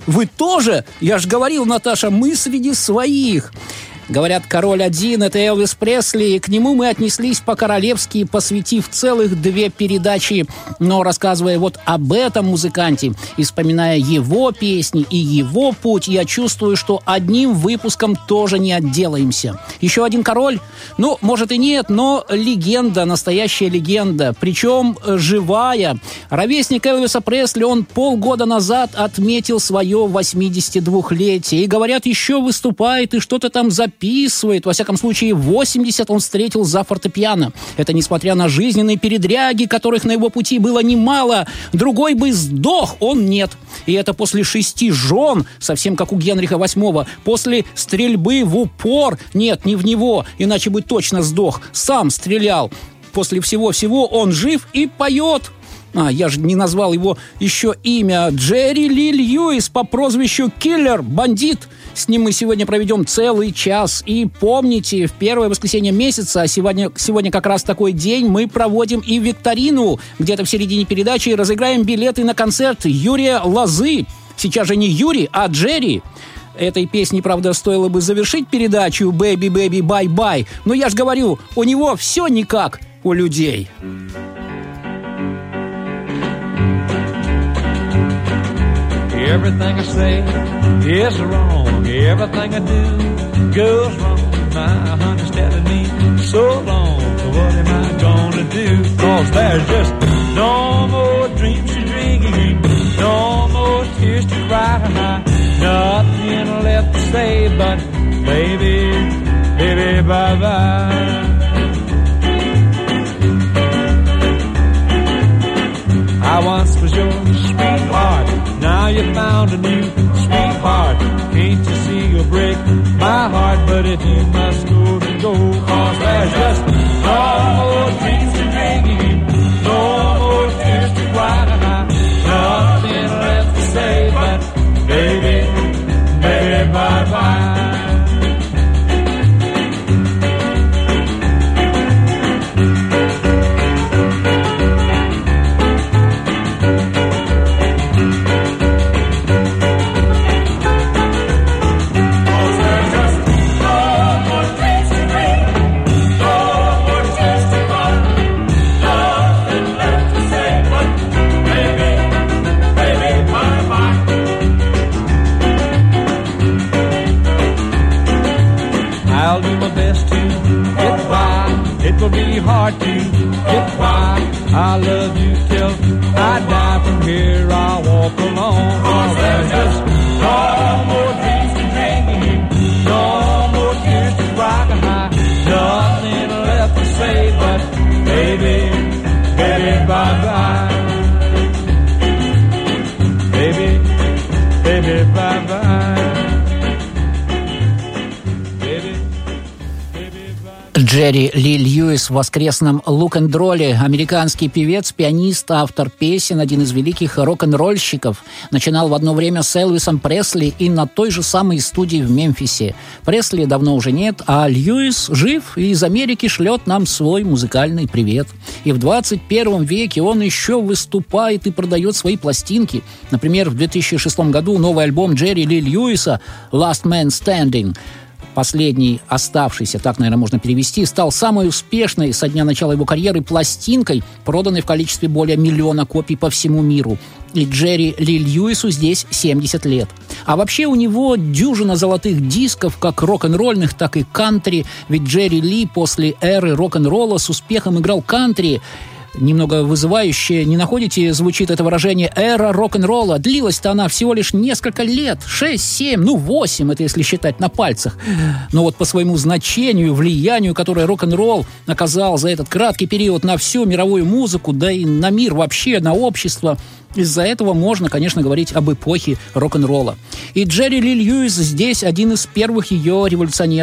Вы тоже? Я ж говорил, Наташа, мы среди своих. Говорят, король один – это Элвис Пресли, и к нему мы отнеслись по-королевски, посвятив целых 2 передачи. Но рассказывая вот об этом музыканте и вспоминая его песни и его путь, я чувствую, что одним выпуском тоже не отделаемся. Еще один король? Ну, может и нет, но легенда, настоящая легенда, причем живая. Ровесник Элвиса Пресли, он полгода назад отметил свое 82-летие. И, говорят, еще выступает и что-то там записывает. Во всяком случае, 80 он встретил за фортепиано. Это несмотря на жизненные передряги, которых на его пути было немало. Другой бы сдох, он нет. И это после 6 жен, совсем как у Генриха VIII. После стрельбы в упор. Нет, не в него, иначе бы точно сдох. Сам стрелял. После всего-всего он жив и поет. Я же не назвал его еще имя. Джерри Ли Льюис по прозвищу Киллер, бандит. С ним мы сегодня проведем целый час. И помните, в первое воскресенье месяца, а сегодня как раз такой день, мы проводим и викторину. Где-то в середине передачи разыграем билеты на концерт Юрия Лозы. Сейчас же не Юрий, а Джерри. Этой песней, правда, стоило бы завершить передачу «Baby, baby, bye, bye». Но я же говорю, у него все не как у людей. Everything I say is wrong. Everything I do goes wrong. My honey's telling me so long. What am I gonna do? 'Cause there's just no more dreams to dream, no more tears to cry. Nothing left to say but baby, baby, bye-bye. I once was your sweetheart. Now you found a new sweetheart. Can't you see you'll break my heart? But if you must go, then go. 'Cause there's just no more dreams to dream, no more tears to cry. Nothing left to say but baby, baby, bye-bye. It'll be hard to get by. I love you till I die. From here I'll walk alone. 'Cause there's just no more dreams to dream, no more tears to cry. Nothing left to say but baby, baby, bye-bye. Baby, baby, bye-bye. Джерри Ли Льюис в воскресном лук-н-ролле. Американский певец, пианист, автор песен, один из великих рок-н-ролльщиков. Начинал в одно время с Элвисом Пресли и на той же самой студии в Мемфисе. Пресли давно уже нет, а Льюис жив и из Америки шлет нам свой музыкальный привет. И в 21 веке он еще выступает и продает свои пластинки. Например, в 2006 году новый альбом Джерри Ли Льюиса «Last Man Standing», последний оставшийся, так, наверное, можно перевести, стал самой успешной со дня начала его карьеры пластинкой, проданной в количестве более 1 миллиона копий по всему миру. И Джерри Ли Льюису здесь 70 лет. А вообще у него дюжина золотых дисков, как рок-н-ролльных, так и кантри. Ведь Джерри Ли после эры рок-н-ролла с успехом играл кантри. Немного вызывающе, не находите, звучит это выражение «эра рок-н-ролла». Длилась-то она всего лишь несколько лет, 6, 7, 8, это если считать на пальцах. Но вот по своему значению, влиянию, которое рок-н-ролл оказал за этот краткий период на всю мировую музыку, да и на мир вообще, на общество, из-за этого можно, конечно, говорить об эпохе рок-н-ролла. И Джерри Ли Льюис здесь один из первых ее революционеров.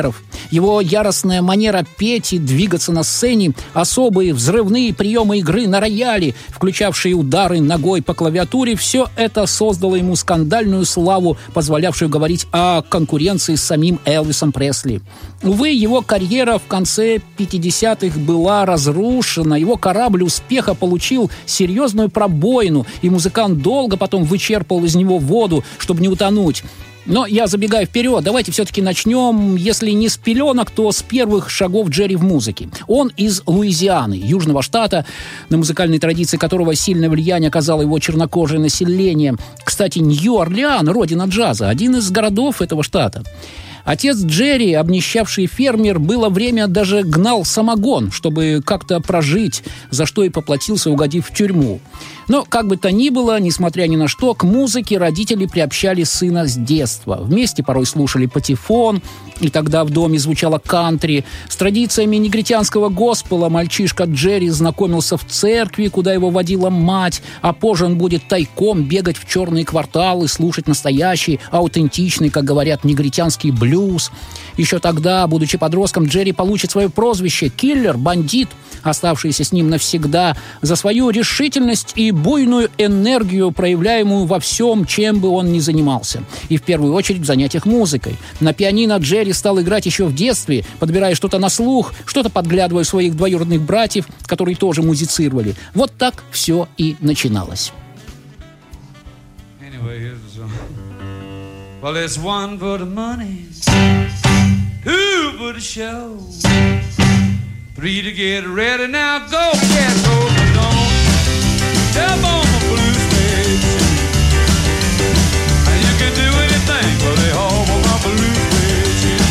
Его яростная манера петь и двигаться на сцене, особые взрывные приемы игры на рояле, включавшие удары ногой по клавиатуре, все это создало ему скандальную славу, позволявшую говорить о конкуренции с самим Элвисом Пресли. Увы, его карьера в конце 50-х была разрушена, его корабль успеха получил серьезную пробоину, и музыкант долго потом вычерпал из него воду, чтобы не утонуть. Но я забегаю вперед, давайте все-таки начнем, если не с пеленок, то с первых шагов Джерри в музыке. Он из Луизианы, южного штата, на музыкальной традиции которого сильное влияние оказало его чернокожее население. Кстати, Нью-Орлеан, родина джаза, один из городов этого штата. Отец Джерри, обнищавший фермер, было время даже гнал самогон, чтобы как-то прожить, за что и поплатился, угодив в тюрьму. Но, как бы то ни было, несмотря ни на что, к музыке родители приобщали сына с детства. Вместе порой слушали патефон, и тогда в доме звучало кантри. С традициями негритянского госпела мальчишка Джерри знакомился в церкви, куда его водила мать, а позже он будет тайком бегать в черные кварталы, слушать настоящий, аутентичный, как говорят, негритянский блюз. Еще тогда, будучи подростком, Джерри получит свое прозвище «Киллер», «Бандит», оставшееся с ним навсегда, за свою решительность и буйную энергию, проявляемую во всем, чем бы он ни занимался. И в первую очередь в занятиях музыкой. На пианино Джерри стал играть еще в детстве, подбирая что-то на слух, что-то подглядывая своих двоюродных братьев, которые тоже музицировали. Вот так все и начиналось. Well, it's one for the money, two for the show, three to get ready. Now go, cat, go, but don't step on my blue suede shoe. And you can do anything, but they all want my blue suede shoe.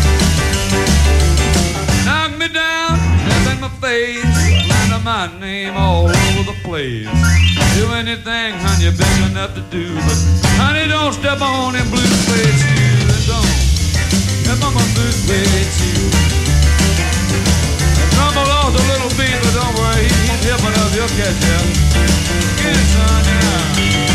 Knock me down, step in my face, slander my name all over the place. Do anything, honey, you're big enough to do, but honey, don't step on them blue suede shoes. And don't step on my blue suede shoes. And Trumbull lost a little beat, but don't worry, he's hip enough, he'll catch up. Get it, son, yeah.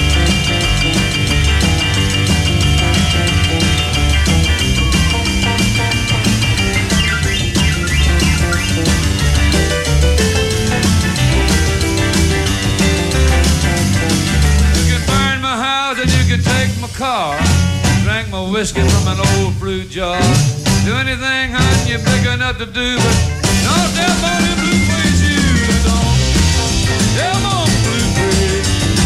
Car, drank my whiskey from an old fruit jar. Do anything, hon, you're big enough to do, but don't step on them blue suede shoes. Don't step on blue suede.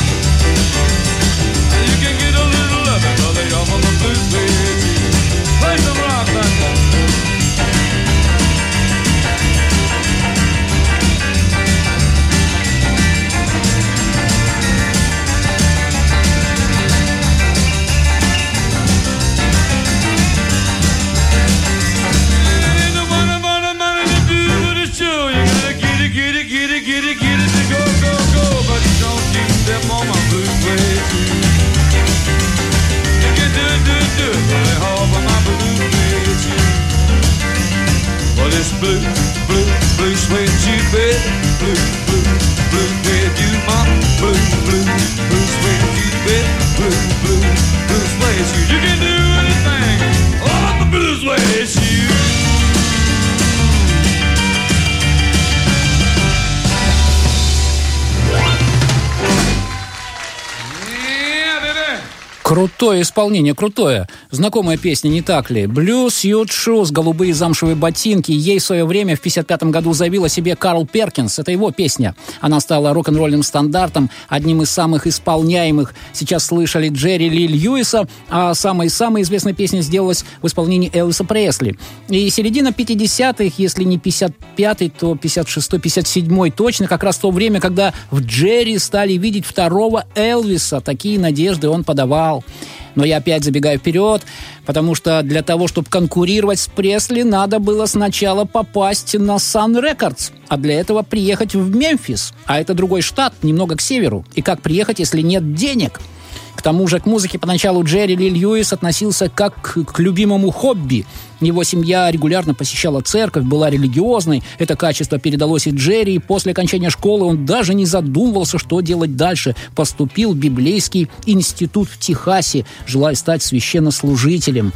And you can get a little of it, but they off on the blue suede shoes. Play some rock back there. Blue, blue, blue suede shoe, baby. Blue, blue, blue suede shoe, mama. Blue, blue, blue suede shoe, baby. Blue, blue, blue suede shoe. You can do anything on the blue suede shoe. Крутое исполнение, крутое. Знакомая песня, не так ли? Blue Suede Shoes, голубые замшевые ботинки. Ей в свое время в 1955 году заявил о себе Карл Перкинс. Это его песня. Она стала рок-н-ролльным стандартом, одним из самых исполняемых. Сейчас слышали Джерри Ли Льюиса, а самая известная песня сделалась в исполнении Элвиса Пресли. И середина 50-х, если не 55-й, то 56-й, 57-й точно, как раз то время, когда в Джерри стали видеть второго Элвиса. Такие надежды он подавал. Но я опять забегаю вперед, потому что для того, чтобы конкурировать с Пресли, надо было сначала попасть на Sun Records, а для этого приехать в Мемфис. А это другой штат, немного к северу. И как приехать, если нет денег? К тому же к музыке поначалу Джерри Ли Льюис относился как к любимому хобби. Его семья регулярно посещала церковь, была религиозной. Это качество передалось и Джерри. И после окончания школы он даже не задумывался, что делать дальше. Поступил в библейский институт в Техасе, желая стать священнослужителем.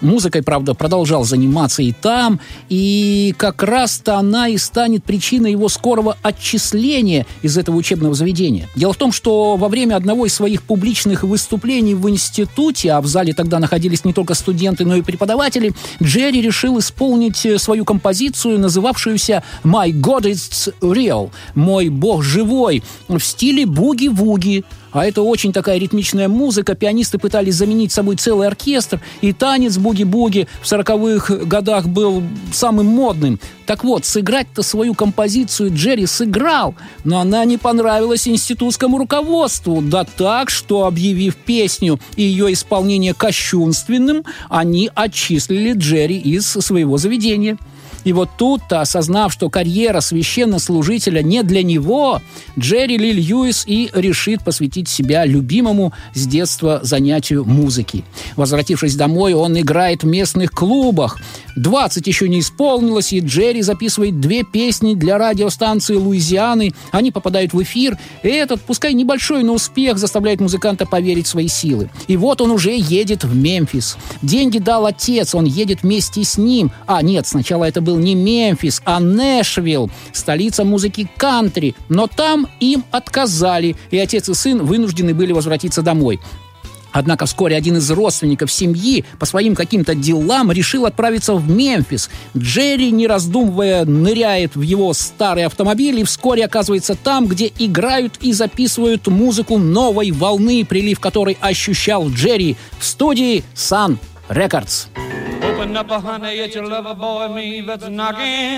Музыкой, правда, продолжал заниматься и там, и как раз-то она и станет причиной его скорого отчисления из этого учебного заведения. Дело в том, что во время одного из своих публичных выступлений в институте, а в зале тогда находились не только студенты, но и преподаватели, Джерри решил исполнить свою композицию, называвшуюся «My God is Real» – «Мой Бог живой», в стиле буги-вуги. А это очень такая ритмичная музыка. Пианисты пытались заменить собой целый оркестр, и танец буги-буги в 40-х годах был самым модным. Так вот, сыграть-то свою композицию Джерри сыграл, но она не понравилась институтскому руководству. Да так, что, объявив песню и ее исполнение кощунственным, они отчислили Джерри из своего заведения. И вот тут-то, осознав, что карьера священнослужителя не для него, Джерри Ли Льюис и решит посвятить себя любимому с детства занятию музыки. Возвратившись домой, он играет в местных клубах. 20 еще не исполнилось, и Джерри записывает 2 песни для радиостанции Луизианы. Они попадают в эфир, и этот, пускай небольшой, но успех заставляет музыканта поверить в свои силы. И вот он уже едет в Мемфис. Деньги дал отец, он едет вместе с ним. А нет, сначала это был не Мемфис, а Нэшвилл, столица музыки кантри. Но там им отказали, и отец и сын вынуждены были возвратиться домой. Однако вскоре один из родственников семьи по своим каким-то делам решил отправиться в Мемфис. Джерри, не раздумывая, ныряет в его старый автомобиль и вскоре оказывается там, где играют и записывают музыку новой волны, прилив которой ощущал Джерри в студии Sun Records. Open up, honey, it's your lover boy, me that's knocking.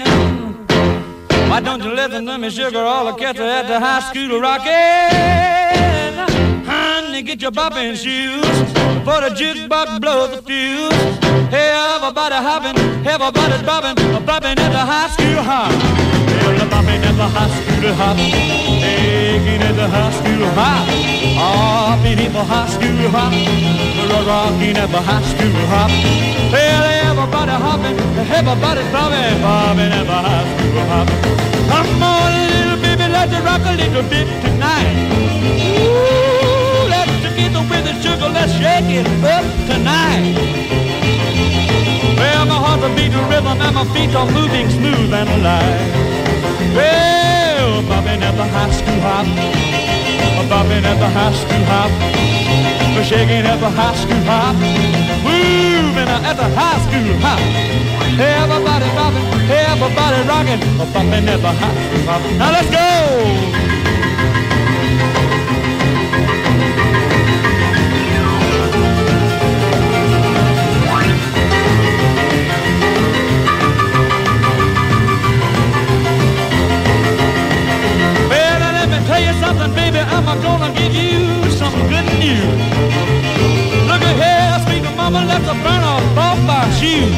Why don't you listen to me, sugar, all the cats are at the high school rocking. Honey, get your bopping shoes, for the jukebox blows the fuse. Hey, everybody hopping, everybody's bopping at the high school hop. Well, the bopping at the high school hop, taking at the high school hop. Hopping at the high school hop, rocking at the high school hop. Well, everybody hopping, everybody's bopping at the high school hop. Come on, little baby, let's rock a little bit tonight. Ooh, let's get with the sugar, let's shake it up tonight. Well, my heart's a beating rhythm and my feet are moving smooth and light. Well, bopping at the high school hop, bopping at the high school hop, shaking at the high school hop, moving at the high school hop. Everybody bopping, everybody rocking, bopping at the high school hop. Now let's go! Baby, I'm gonna give you some good news. Look at here, sweet mama, let's burn off my shoes.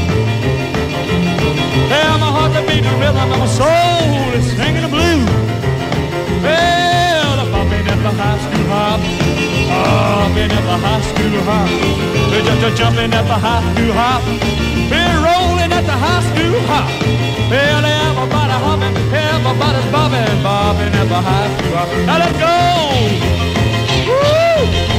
Well, my heart's a beating rhythm and my soul is singing the blues. Well, I'm bopping at the high school hop, bopping at the high school hop. We're just jumping at the high school hop. We're rolling at the high school hop. Well, everybody hopping, everybody's bobbing, bobbing at the high school hop. Now let's go! Woo!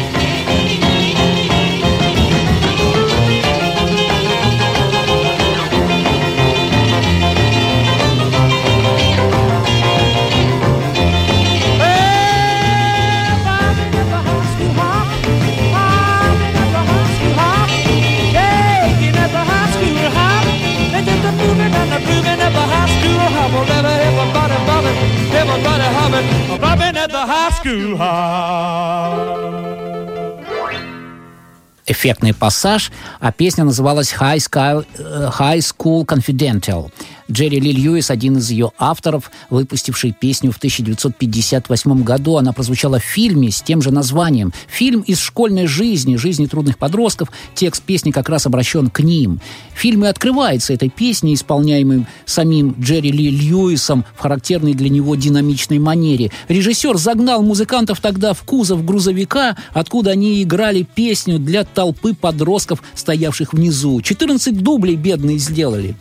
Эффектный пассаж, а песня называлась High School Confidential. Джерри Ли Льюис, один из ее авторов, выпустивший песню в 1958 году. Она прозвучала в фильме с тем же названием. Фильм из школьной жизни, жизни трудных подростков. Текст песни как раз обращен к ним. Фильм и открывается этой песней, исполняемым самим Джерри Ли Льюисом в характерной для него динамичной манере. Режиссер загнал музыкантов тогда в кузов грузовика, откуда они играли песню для толпы подростков, стоявших внизу. 14 дублей бедные сделали.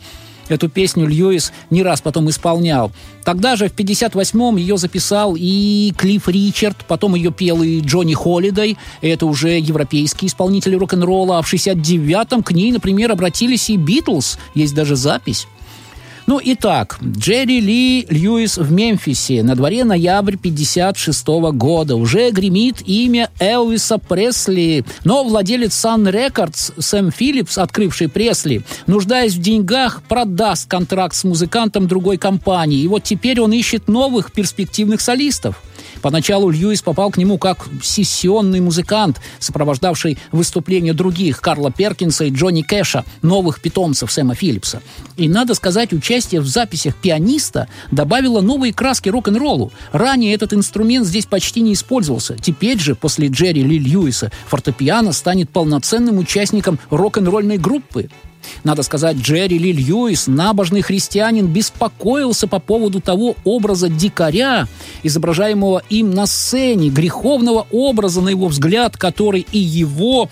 Эту песню Льюис не раз потом исполнял. Тогда же, в 1958-м, ее записал и Клифф Ричард, потом ее пел и Джонни Холлидей, это уже европейские исполнители рок-н-ролла, а в 1969-м к ней, например, обратились и Битлз, есть даже запись. Ну, итак, Джерри Ли Льюис в Мемфисе. На дворе ноябрь 1956 года. Уже гремит имя Элвиса Пресли. Но владелец Sun Records Сэм Филлипс, открывший Пресли, нуждаясь в деньгах, продаст контракт с музыкантом другой компании. И вот теперь он ищет новых перспективных солистов. Поначалу Льюис попал к нему как сессионный музыкант, сопровождавший выступления других Карла Перкинса и Джонни Кэша, новых питомцев Сэма Филлипса. И, надо сказать, участие в записях пианиста добавило новые краски рок-н-роллу. Ранее этот инструмент здесь почти не использовался. Теперь же, после Джерри Ли Льюиса, фортепиано станет полноценным участником рок-н-ролльной группы. Надо сказать, Джерри Ли Льюис, набожный христианин, беспокоился по поводу того образа дикаря, изображаемого им на сцене, греховного образа, на его взгляд, который и его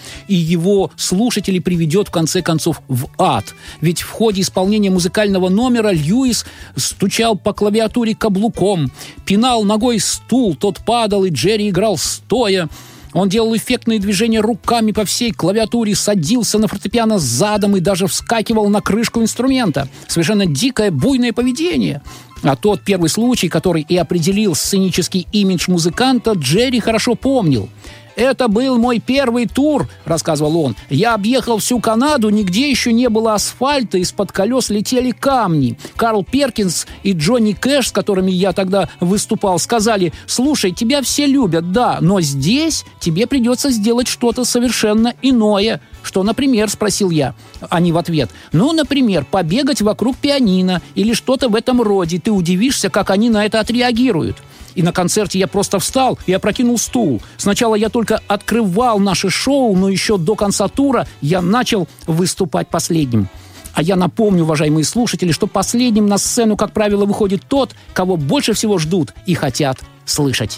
слушателей приведет, в конце концов, в ад. Ведь в ходе исполнения музыкального номера Льюис стучал по клавиатуре каблуком, пинал ногой стул, тот падал, и Джерри играл стоя. Он делал эффектные движения руками по всей клавиатуре, садился на фортепиано задом и даже вскакивал на крышку инструмента. Совершенно дикое, буйное поведение. А тот первый случай, который и определил сценический имидж музыканта, Джерри хорошо помнил. «Это был мой первый тур», — рассказывал он. «Я объехал всю Канаду, нигде еще не было асфальта, из-под колес летели камни. Карл Перкинс и Джонни Кэш, с которыми я тогда выступал, сказали: слушай, тебя все любят, да, но здесь тебе придется сделать что-то совершенно иное». «Что, например?» — спросил я. Они в ответ: «Ну, например, побегать вокруг пианино или что-то в этом роде. Ты удивишься, как они на это отреагируют». И на концерте я просто встал и опрокинул стул. Сначала я только открывал наше шоу, но еще до конца тура я начал выступать последним. А я напомню, уважаемые слушатели, что последним на сцену, как правило, выходит тот, кого больше всего ждут и хотят слышать.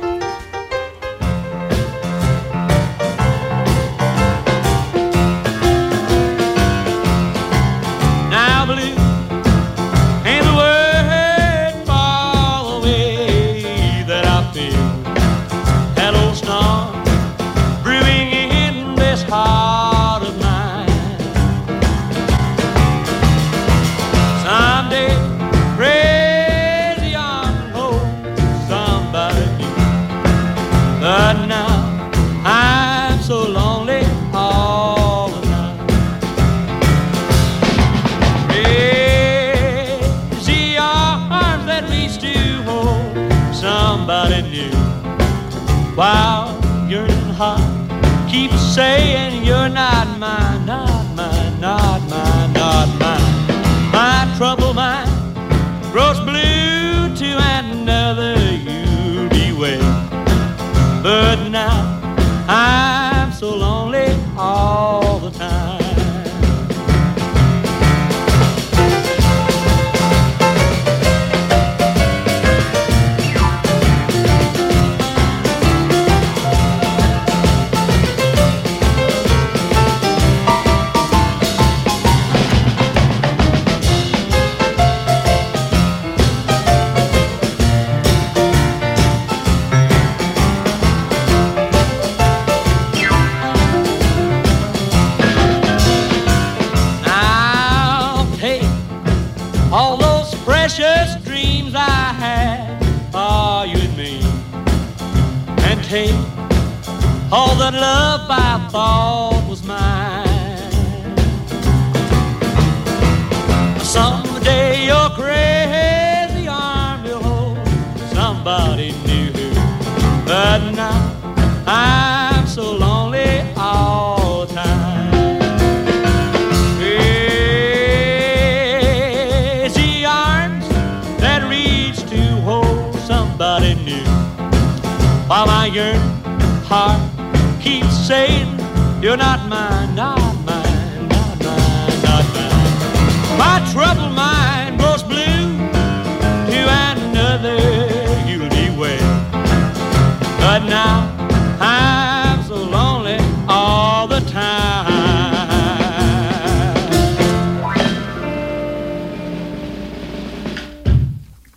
While you're in heart, keep saying you're not mine, not mine, not mine, not mine. My troubled mind grows blue to another, you'll be well. But now I'm so lonely all the time. All those precious dreams I had, are you and me? And take all that love I thought was mine. Someday your crazy arm will hold somebody new, but now I'm so lonely all the time. Somebody new, while my yearning heart keeps saying you're not mine, not mine, not mine, not mine. My troubled mind grows blue to another, you'll be well. But now I'm so lonely all the time.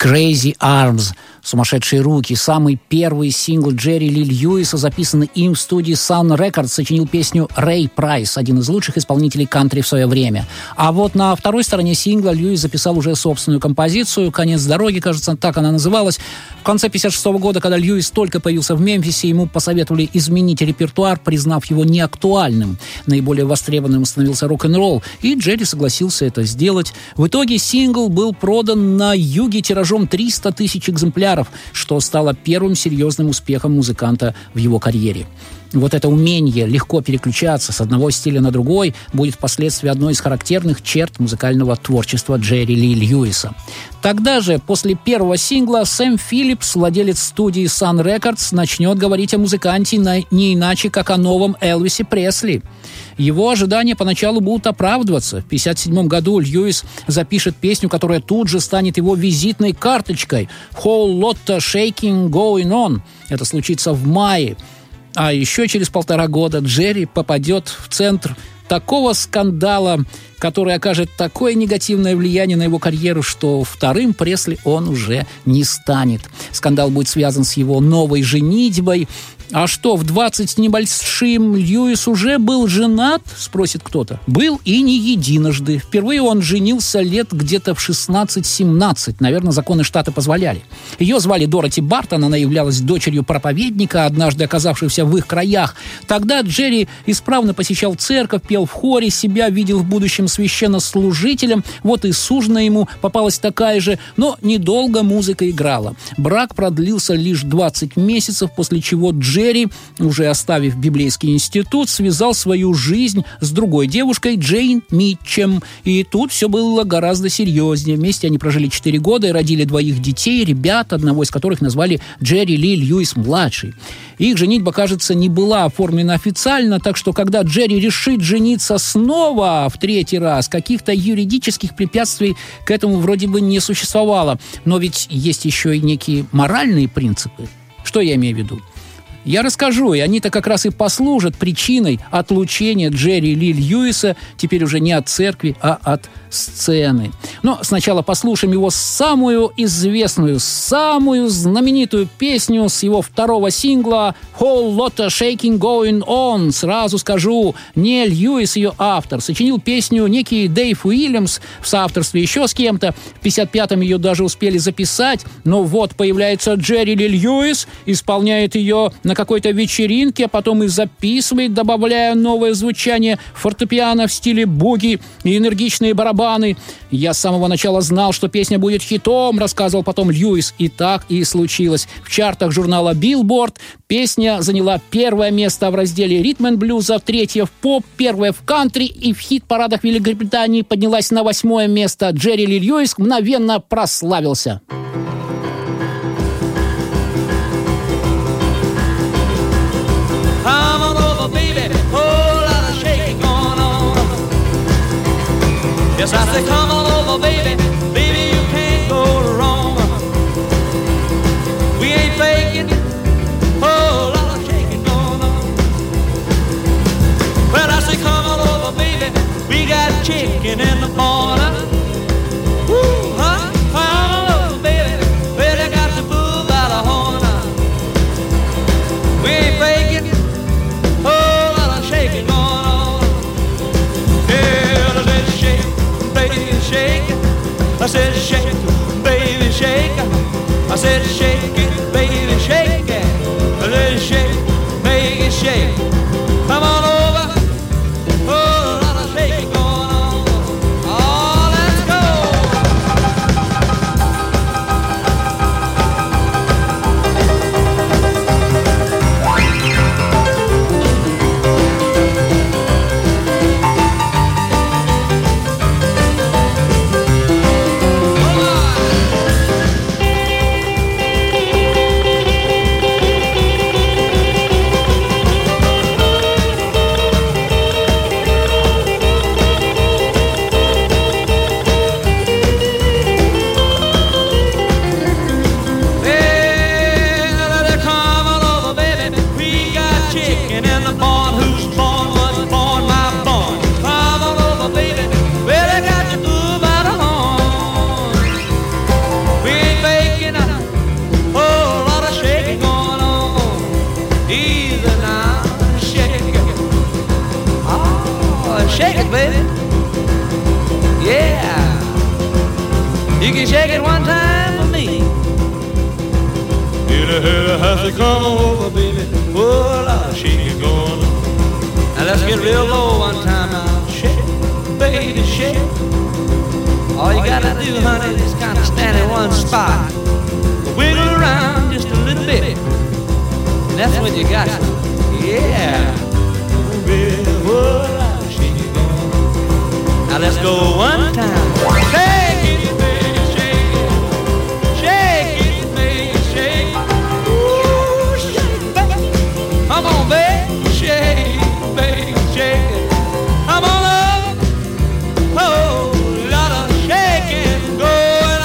Crazy Arms, «Сумасшедшие руки», самый первый сингл Джерри Ли Льюиса, записанный им в студии Sun Records, сочинил песню Рэй Прайс, один из лучших исполнителей кантри в свое время. А вот на второй стороне сингла Льюис записал уже собственную композицию «Конец дороги», кажется, так она называлась. В конце 1956 года, когда Льюис только появился в Мемфисе, ему посоветовали изменить репертуар, признав его неактуальным. Наиболее востребованным становился рок-н-ролл, и Джерри согласился это сделать. В итоге сингл был продан на юге тиражом 300 тысяч экземпляров, что стало первым серьезным успехом музыканта в его карьере. Вот это умение легко переключаться с одного стиля на другой будет впоследствии одной из характерных черт музыкального творчества Джерри Ли Льюиса. Тогда же, после первого сингла, Сэм Филлипс, владелец студии Sun Records, начнет говорить о музыканте не иначе, как о новом Элвисе Пресли. Его ожидания поначалу будут оправдываться. В 1957 году Льюис запишет песню, которая тут же станет его визитной карточкой «Whole Lotta Shaking Going On». Это случится в мае. А еще через 1,5 года Джерри попадет в центр такого скандала, который окажет такое негативное влияние на его карьеру, что вторым Пресли он уже не станет. Скандал будет связан с его новой женитьбой. А что, в 20 с небольшим Льюис уже был женат, спросит кто-то. Был и не единожды. Впервые он женился лет где-то в 16-17. Наверное, законы штата позволяли. Ее звали Дороти Бартон, она являлась дочерью проповедника, однажды оказавшегося в их краях. Тогда Джерри исправно посещал церковь, пел в хоре, себя видел в будущем священнослужителем. Вот и суженая ему попалась такая же, но недолго музыка играла. Брак продлился лишь 20 месяцев, после чего Джерри, уже оставив библейский институт, связал свою жизнь с другой девушкой, Джейн Митчем. И тут все было гораздо серьезнее. Вместе они прожили 4 года и родили 2 детей, ребят, одного из которых назвали Джерри Ли Льюис-младший. Их женитьба, кажется, не была оформлена официально, так что, когда Джерри решит жениться снова в 3-й раз, каких-то юридических препятствий к этому вроде бы не существовало. Но ведь есть еще и некие моральные принципы. Что я имею в виду? Я расскажу, и они-то как раз и послужат причиной отлучения Джерри Ли Льюиса теперь уже не от церкви, а от сцены. Но сначала послушаем его самую известную, самую знаменитую песню с его второго сингла «Whole Lotta Shaking Going On». Сразу скажу, не Льюис ее автор. Сочинил песню некий Дэйв Уильямс в соавторстве еще с кем-то. В 1955-м ее даже успели записать. Но вот появляется Джерри Ли Льюис, исполняет ее на какой-то вечеринке, а потом и записывает, добавляя новое звучание фортепиано в стиле буги и энергичные барабаны. Я с самого начала знал, что песня будет хитом, рассказывал потом Льюис. И так и случилось. В чартах журнала Billboard песня заняла 1 место в разделе ритм-н-блюза, 3 в поп, 1 в кантри, и в хит-парадах Великобритании поднялась на 8 место. Джерри Ли Льюис мгновенно прославился. Yes, I say, come on over, baby. Baby, you can't go wrong. We ain't faking. Oh, lot of shaking going on. Well, I say, come on over, baby. We got chicken in the corner. Woo, huh? Come on over, baby. Well, they got the bull by the horn. We ain't faking. Oh, lot of shaking going on. Yeah, let's shake. Baby, shake it. I said shake it, baby, shake it. I said shake it, baby, shake it. I said shake, make it shake. Come on over. Oh, a lot of shaking going on. Oh, let's go. and shake it, baby. Yeah. You can shake it one time for me. Hit has to come over, baby. Oh, Lord, shake it going. Now let's get real low one time now. Shake, baby, shake. All you gotta do, honey, is kind of stand in one spot. Wiggle around just a little bit. And that's when you got it. Yeah. Baby, oh, Lord, shake it going. Now let's go one time. Shake it, baby, shake it. Shake it, baby, shake it. Ooh, shake it, baby. Come on, baby, shake it, baby, shake it. Come on up. Oh, lot of shaking going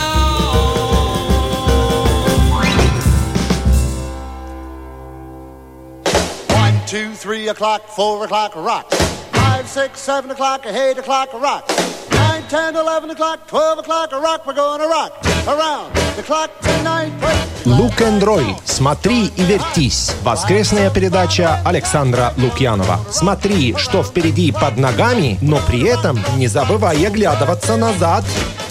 on. 1, 2, 3 o'clock, 4 o'clock, rock. 5, 6, 7 o'clock, 8 o'clock, rock. 9, 10, 11 o'clock, 12 o'clock, rock. We're gonna rock around the clock tonight. Лук энд Рой. Смотри и вертись. Воскресная передача Александра Лукьянова. Смотри, что впереди под ногами, но при этом не забывай оглядываться назад.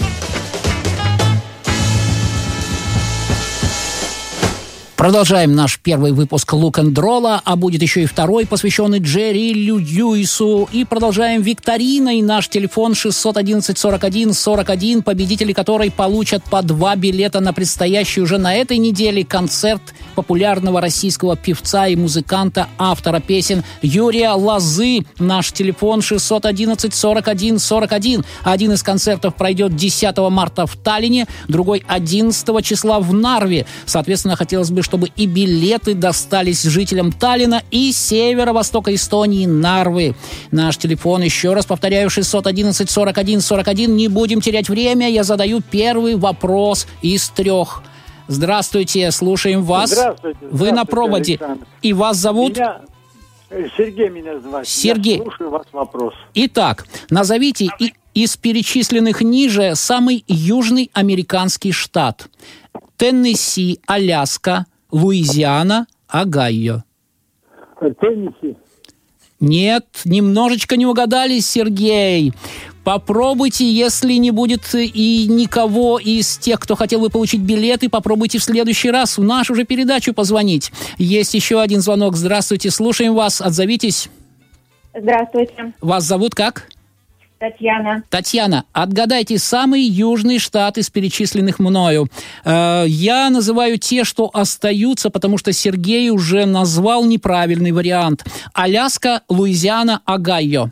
Продолжаем наш первый выпуск Лук-энд-ролла, а будет еще и второй, посвященный Джерри Льюису. И продолжаем викториной. Наш телефон 611-41-41, победители которой получат по 2 билета на предстоящий уже на этой неделе концерт популярного российского певца и музыканта, автора песен Юрия Лозы. Наш телефон 611-41-41. Один из концертов пройдет 10 марта в Таллине, другой 11 числа в Нарве. Соответственно, хотелось бы, чтобы и билеты достались жителям Таллина и северо-востока Эстонии, Нарвы. Наш телефон, еще раз повторяю, 611-41-41. Не будем терять время, я задаю первый вопрос из 3. Здравствуйте, слушаем вас. Здравствуйте. Вы на проводе. Александр. И вас зовут? Сергей меня зовут. Сергей. Я слушаю вас вопрос. Итак, назовите из перечисленных ниже самый южный американский штат. Теннесси, Аляска, Луизиана, Огайо. Теннесси. Нет, немножечко не угадали, Сергей. Попробуйте, если не будет и никого из тех, кто хотел бы получить билеты, попробуйте в следующий раз в нашу же передачу позвонить. Есть еще один звонок. Здравствуйте, слушаем вас. Отзовитесь. Здравствуйте. Вас зовут как? Татьяна. Татьяна, отгадайте самый южный штат из перечисленных мною. Я называю те, что остаются, потому что Сергей уже назвал неправильный вариант. Аляска, Луизиана, Огайо.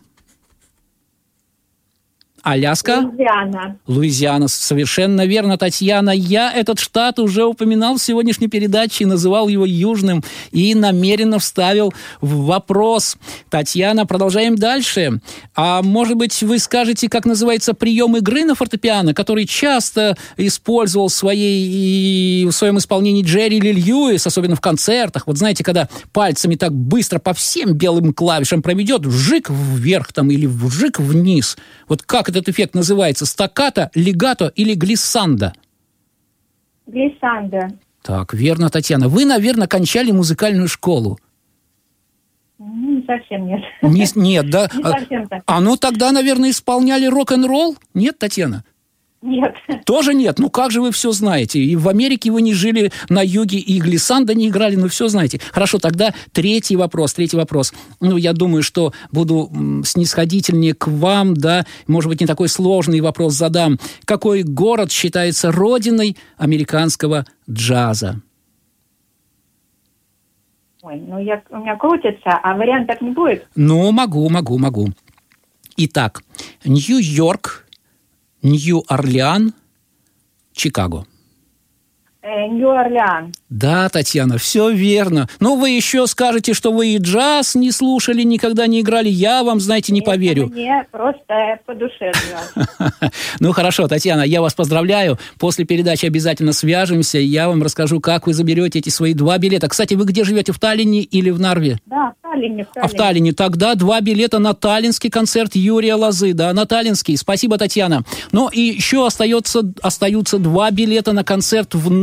Аляска? Луизиана. Совершенно верно, Татьяна. Я этот штат уже упоминал в сегодняшней передаче и называл его южным и намеренно вставил в вопрос. Татьяна, продолжаем дальше. А может быть, вы скажете, как называется прием игры на фортепиано, который часто использовал в своем исполнении Джерри Ли Льюис, особенно в концертах. Вот знаете, когда пальцами так быстро по всем белым клавишам проведет, вжик вверх там или вжик вниз. Вот как этот эффект называется? Стаккато, легато или глиссандо? Глиссандо. Так, верно, Татьяна. Вы, наверное, кончали музыкальную школу. Не совсем нет. Нет, да? Не совсем так. Ну, тогда, наверное, исполняли рок-н-ролл? Нет, Татьяна? Нет. Тоже нет? Ну, как же вы все знаете? И в Америке вы не жили на юге, и глиссандо не играли, но все знаете. Хорошо, тогда третий вопрос. Ну, я думаю, что буду снисходительнее к вам, да, может быть, не такой сложный вопрос задам. Какой город считается родиной американского джаза? Ой, ну у меня крутится, а вариантов не будет? Ну, могу. Итак, Нью-Йорк, Нью-Орлеан, Чикаго. Нью-Орлеан. Да, Татьяна, все верно. Но вы еще скажете, что вы и джаз не слушали, никогда не играли. Я вам, знаете, не поверю. Мне просто по душе джаз. Ну, хорошо, Татьяна, я вас поздравляю. После передачи обязательно свяжемся. Я вам расскажу, как вы заберете эти свои 2 билета. Кстати, вы где живете, в Таллине или в Нарве? Да, в Таллине. А в Таллине. Тогда 2 билета на таллинский концерт Юрия Лозы. Да, на таллинский. Спасибо, Татьяна. Ну, и еще остаются 2 билета на концерт в Нарве.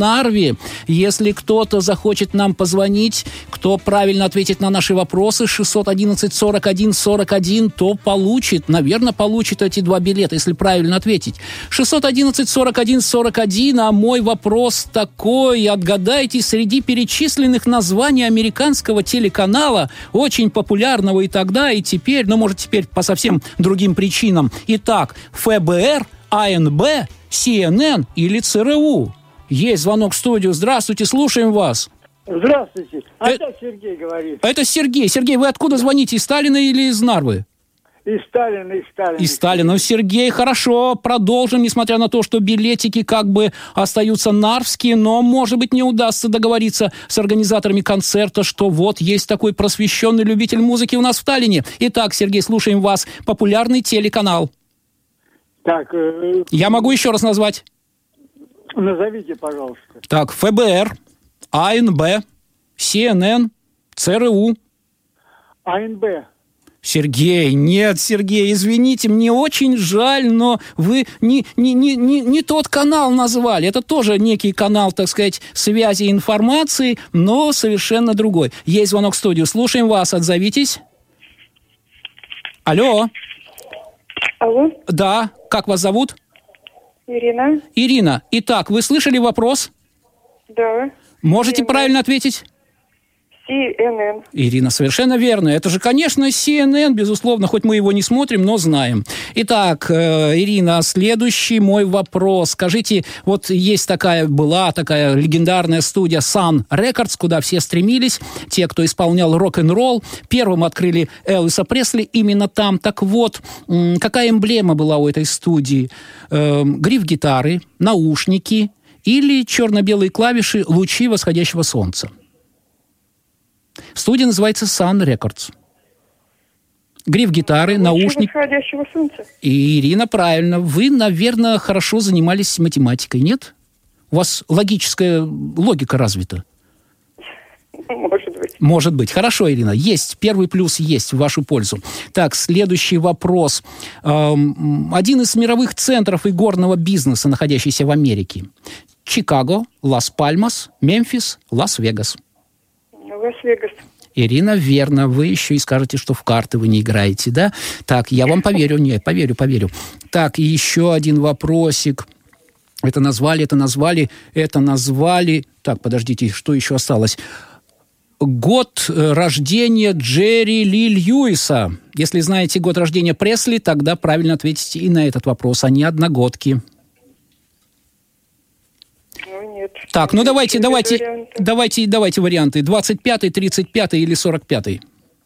Нарве. Если кто-то захочет нам позвонить, кто правильно ответит на наши вопросы, 611-41-41, то получит, наверное, получит эти 2 билета, если правильно ответить. 611-41-41, а мой вопрос такой: отгадайте среди перечисленных названий американского телеканала, очень популярного и тогда, и теперь, но, может, теперь по совсем другим причинам. Итак, ФБР, АНБ, CNN или ЦРУ? Есть звонок в студию. Здравствуйте, слушаем вас. Здравствуйте. Это Сергей говорит. Это Сергей. Сергей, вы откуда звоните? Из Сталина или из Нарвы? Из Сталина. Из Сталина. Сергей, хорошо, продолжим, несмотря на то, что билетики как бы остаются нарвские, но, может быть, не удастся договориться с организаторами концерта, что вот есть такой просвещенный любитель музыки у нас в Таллине. Итак, Сергей, слушаем вас. Популярный телеканал. Так. Я могу еще раз назвать? Назовите, пожалуйста. Так, ФБР, АНБ, CNN, ЦРУ. АНБ. Сергей, нет, Сергей, извините, мне очень жаль, но вы не тот канал назвали. Это тоже некий канал, так сказать, связи информации, но совершенно другой. Есть звонок в студию. Слушаем вас, отзовитесь. Алло. Алло, Да, как вас зовут? Ирина. Ирина. Итак, вы слышали вопрос? Да. Можете CNN. правильно ответить? CNN. Ирина, совершенно верно. Это же, конечно, CNN, безусловно, хоть мы его не смотрим, но знаем. Итак, Ирина, следующий мой вопрос. Скажите, вот была такая легендарная студия Sun Records, куда все стремились, те, кто исполнял рок-н-ролл. Первым открыли Элвиса Пресли именно там. Так вот, какая эмблема была у этой студии? Гриф гитары, наушники или черно-белые клавиши «Лучи восходящего солнца»? Студия называется Sun Records. Гриф гитары, наушник. Восходящего солнца. И, Ирина, правильно. Вы, наверное, хорошо занимались математикой, нет? У вас логика развита. Может быть. Может быть. Хорошо, Ирина. Есть. Первый плюс есть в вашу пользу. Так, следующий вопрос. Один из мировых центров игорного бизнеса, находящийся в Америке. Чикаго, Лас-Пальмас, Мемфис, Лас-Вегас. Лас-Вегас. Ирина, верно. Вы еще и скажете, что в карты вы не играете, да? Так, я вам поверю. Нет, поверю. Так, и еще один вопросик. Это назвали. Так, подождите, что еще осталось? Год рождения Джерри Ли Льюиса. Если знаете год рождения Пресли, тогда правильно ответите и на этот вопрос. Они одногодки. Нет. Так, ну давайте варианты. 25-й, 35-й или 45-й?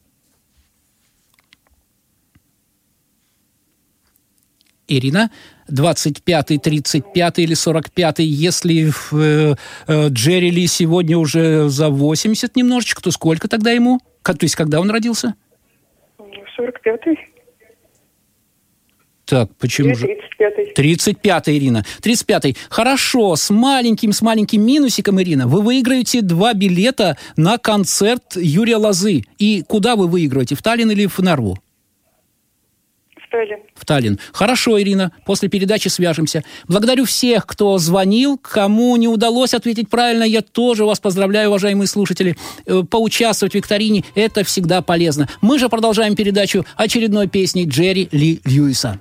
Ирина, 25-й, 35-й или 45-й? Если Джерри Ли сегодня уже за 80 немножечко, то сколько тогда ему? То есть, когда он родился? 45-й. Так, почему же? 35-й. 35-й, Ирина. 35-й. Хорошо, с маленьким минусиком, Ирина, вы выиграете 2 билета на концерт Юрия Лозы. И куда вы выиграете? В Таллин или в Нарву? В Таллин. Хорошо, Ирина, после передачи свяжемся. Благодарю всех, кто звонил. Кому не удалось ответить правильно, я тоже вас поздравляю, уважаемые слушатели. Поучаствовать в викторине – это всегда полезно. Мы же продолжаем передачу очередной песней Джерри Ли Льюиса.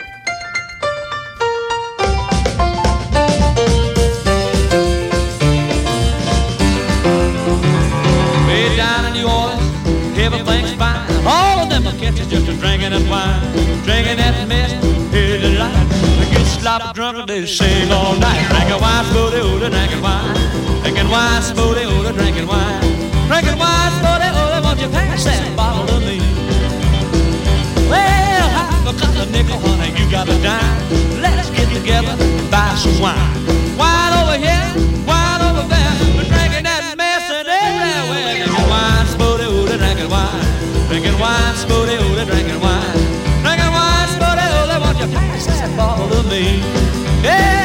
Everything's fine. All of them are catches just a drinking and wine. Drinking that mess, here's the light. I get sloppy drunk and they sing all night. Drinking wine, smoothie, ooh, drinking wine. Drinking wine, smoothie, ooh, drinking wine. Drinking wine, smoothie, ooh, won't you pass that bottle to me? Well, have a couple of nickel, honey, you got a dime. Let's get together and buy some wine. Wine over here, wine over there. We're drinking that mess and everywhere. Drinking wine, smoothie, ooh, drinking wine. Drinking wine, smoothie, ooh, drinking wine. Drinking wine, smoothie, ooh, won't you pass that bottle to me? Yeah!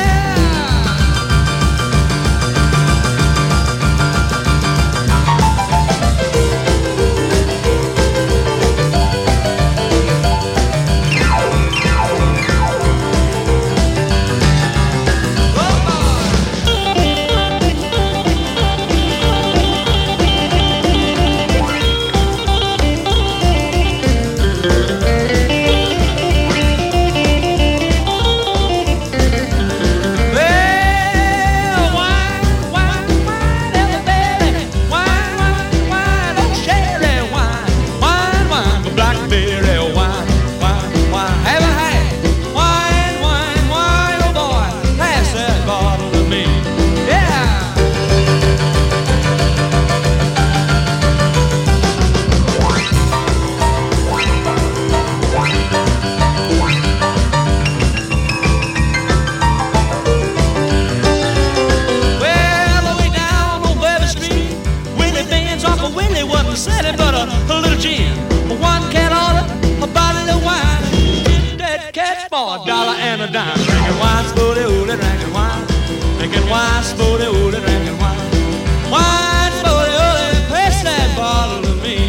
a dime. Drinking wine, spooty, ooly, drinking wine. Drinking wine, spooty, ooly, drinking wine. Wine, spooty, ooly, pass that bottle to me.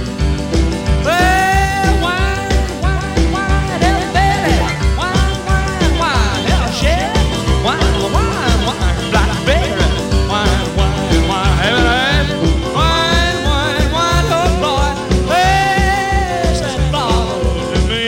Well, wine, wine, wine, hell, baby. Wine, wine, wine, hell, shit. Wine, wine, wine, blackberry. Wine, wine, wine, heaven, heaven. Wine, wine, wine, oh boy, pass that bottle to me.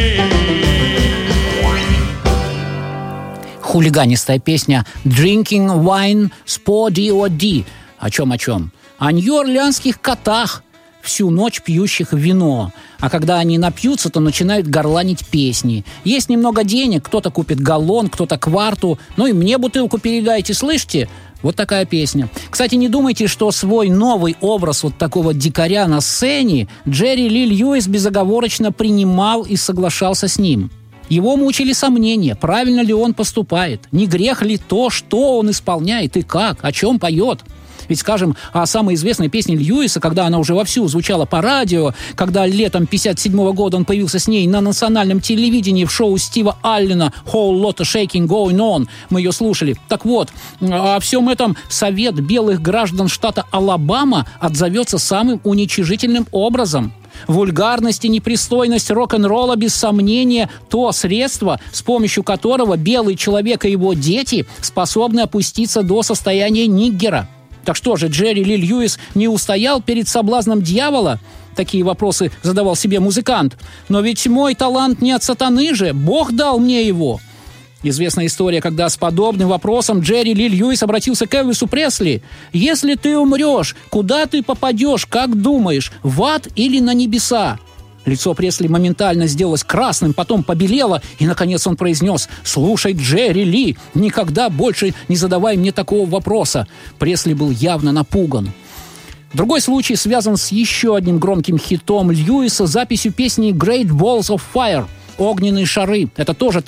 Хулиганистая песня «Drinking Wine Spotty O.D.» О чем? О нью-орлеанских котах, всю ночь пьющих вино. А когда они напьются, то начинают горланить песни. Есть немного денег, кто-то купит галлон, кто-то кварту. Ну и мне бутылку передайте, слышите? Вот такая песня. Кстати, не думайте, что свой новый образ вот такого дикаря на сцене Джерри Ли Льюис безоговорочно принимал и соглашался с ним. Его мучили сомнения, правильно ли он поступает, не грех ли то, что он исполняет и как, о чем поет. Ведь, скажем, о самой известной песне Льюиса, когда она уже вовсю звучала по радио, когда летом 1957 года он появился с ней на национальном телевидении в шоу Стива Аллена «Whole Lotta Shaking Going On», мы ее слушали. Так вот, о всем этом Совет белых граждан штата Алабама отзовется самым уничижительным образом. Вульгарность и непристойность рок-н-ролла, без сомнения, то средство, с помощью которого белый человек и его дети способны опуститься до состояния ниггера. Так что же, Джерри Ли Льюис не устоял перед соблазном дьявола? Такие вопросы задавал себе музыкант. Но ведь мой талант не от сатаны же, Бог дал мне его. Известная история, когда с подобным вопросом Джерри Ли Льюис обратился к Элвису Пресли. «Если ты умрешь, куда ты попадешь, как думаешь, в ад или на небеса?» Лицо Пресли моментально сделалось красным, потом побелело, и, наконец, он произнес: «Слушай, Джерри Ли, никогда больше не задавай мне такого вопроса». Пресли был явно напуган. Другой случай связан с еще одним громким хитом Льюиса, записью песни «Great Balls of Fire». «Огненные шары». Это тоже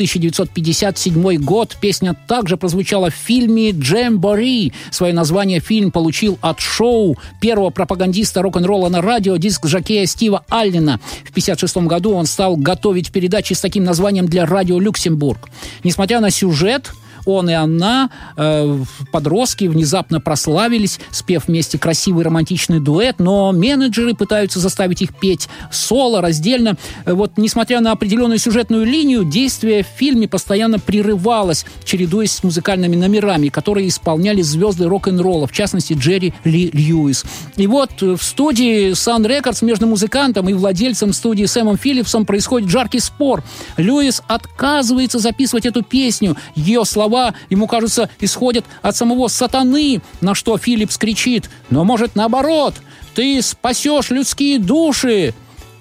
1957 год. Песня также прозвучала в фильме «Джэмбори». Свое название фильм получил от шоу первого пропагандиста рок-н-ролла на радио, диск-жокея Стива Аллена. В 1956 году он стал готовить передачи с таким названием для радио «Люксембург». Несмотря на сюжет, он и она, подростки, внезапно прославились, спев вместе красивый романтичный дуэт, но менеджеры пытаются заставить их петь соло, раздельно. Вот, несмотря на определенную сюжетную линию, действие в фильме постоянно прерывалось, чередуясь с музыкальными номерами, которые исполняли звезды рок-н-ролла, в частности, Джерри Ли Льюис. И вот в студии Sun Records между музыкантом и владельцем студии Сэмом Филлипсом происходит жаркий спор. Льюис отказывается записывать эту песню. Ее слова, ему кажется, исходят от самого сатаны, на что Филлипс кричит: «Но, может, наоборот, ты спасешь людские души!»